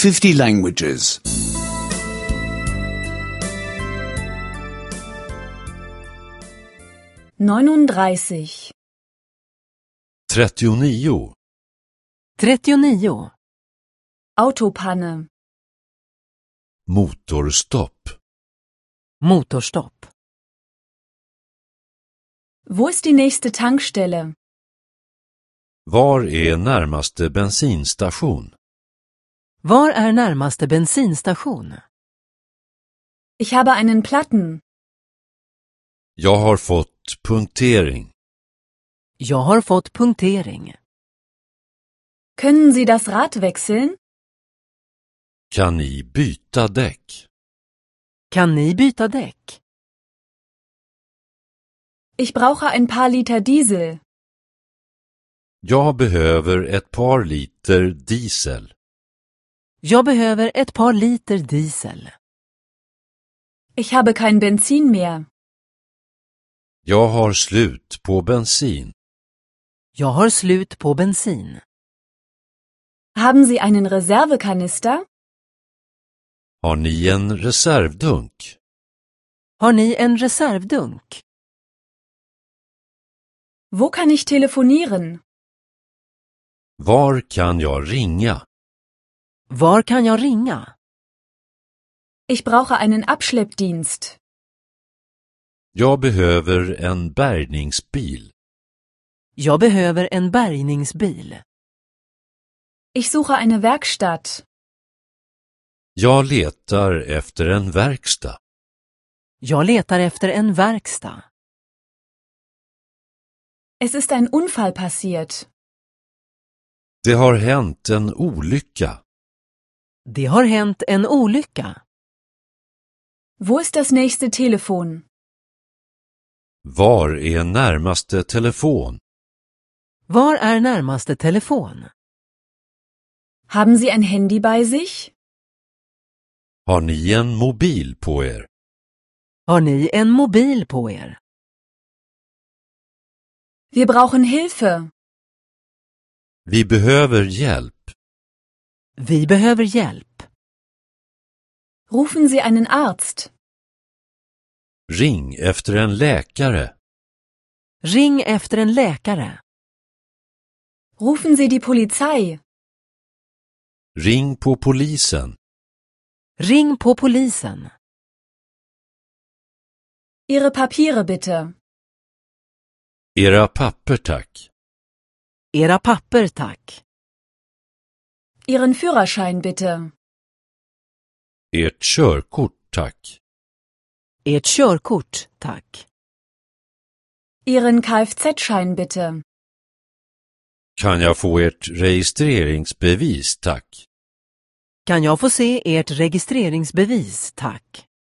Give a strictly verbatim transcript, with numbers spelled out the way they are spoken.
fifty languages. neununddreißig. trettionio. trettionio. Autopanne. Motorstopp. Motorstopp. Wo ist die nächste Tankstelle? Var är närmaste bensinstation? Var är närmaste bensinstation? Ich habe einen Platten. Jag har fått punktering. Jag har fått punktering. Können Sie das Rad wechseln? Kan ni byta däck? Kan ni byta däck? Ich brauche ein paar Liter Diesel. Jag behöver ett par liter diesel. Jag behöver ett par liter diesel. Ich habe kein Benzin mehr. Jag har slut på bensin. Jag har slut på bensin. Haben Sie einen Reservekanister? Har ni en reservdunk? Har ni en reservdunk? Wo kann ich telefonieren? Var kan jag ringa? Var kan jag ringa? Ich brauche einen Abschleppdienst. Jag behöver en bärgningsbil. Jag behöver en bärgningsbil. Ich suche eine Werkstatt. Jag letar efter en verkstad. Jag letar efter en verkstad. Es ist ein Unfall passiert. Det har hänt en olycka. Det har hänt en olycka. Wo ist das nächste Telefon? Var är närmaste telefon? Var är närmaste telefon? Haben Sie ein Handy bei sich? Har ni en mobil på er? Har ni en mobil på er? Wir brauchen Hilfe. Vi behöver hjälp. Vi behöver hjälp. Rufen Sie einen Arzt. Ring efter en läkare. Ring efter en läkare. Rufen Sie die Polizei. Ring på polisen. Ring på polisen. Ihre Papiere bitte. Era papper tack. Era papper tack. Ihren Führerschein bitte. Ert körkort tack. Ert körkort tack. Ihren Kfz-Schein bitte. Kan jag få ert registreringsbevis tack? Kan jag få se ert registreringsbevis tack?